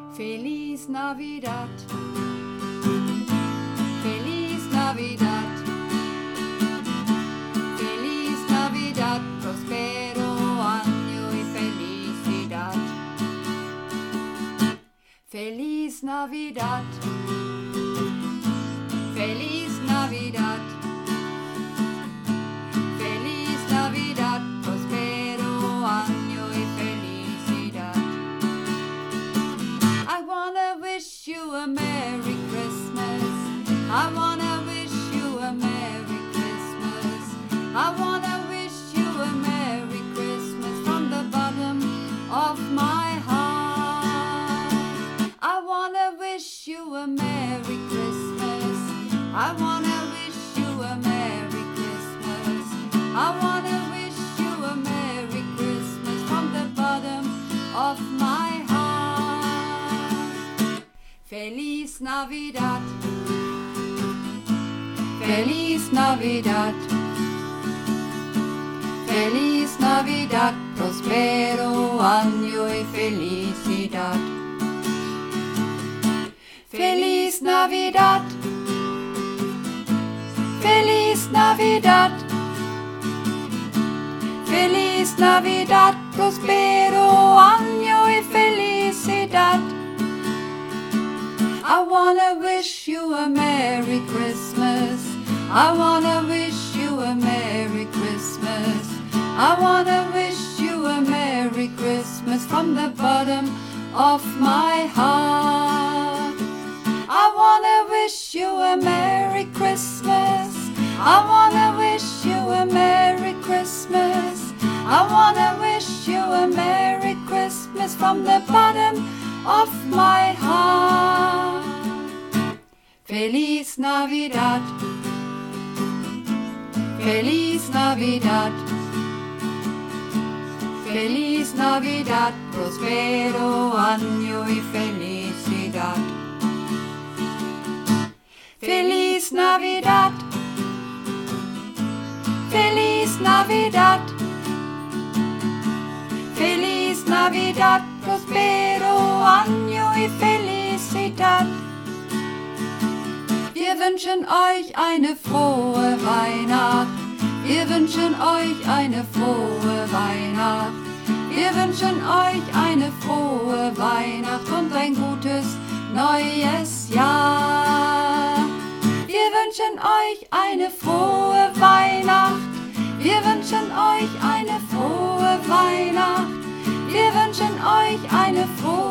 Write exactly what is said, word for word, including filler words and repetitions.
Feliz Navidad, Feliz Navidad, Feliz Navidad, prospero año y felicidad. Feliz Navidad, Feliz Navidad, Feliz Navidad, prospero año y felicidad. I wanna wish you a Merry Christmas. I wanna wish you a Merry Christmas. I wanna wish you a Merry Christmas from the bottom of my heart. I wanna wish you a Merry Christmas. I wanna wish you a Merry Christmas. I wanna wish you a Merry Christmas from the bottom of my heart. Feliz Navidad, Feliz Navidad, Feliz Navidad, prospero año y felicidad. Feliz Navidad, Feliz Navidad, Feliz Navidad, prospero año y felicidad. I wanna wish you a Merry Christmas. I wanna wish you a Merry Christmas. I wanna wish you a Merry Christmas from the bottom of my heart. I wanna wish you a Merry Christmas. I wanna wish you a Merry Christmas. I wanna wish you a Merry Christmas from the bottom of my heart. Feliz Navidad, Feliz Navidad, Feliz Navidad, prospero año y felicidad. Feliz Navidad, Feliz Navidad, Feliz Navidad, prospero año y felicidad. Wir wünschen euch eine frohe Weihnacht. Wir wünschen euch eine frohe Weihnacht. Wir wünschen euch eine frohe Weihnacht und ein gutes neues Jahr. Wir wünschen euch eine frohe Weihnacht. Wir wünschen euch eine frohe Weihnacht. Wir wünschen euch eine frohe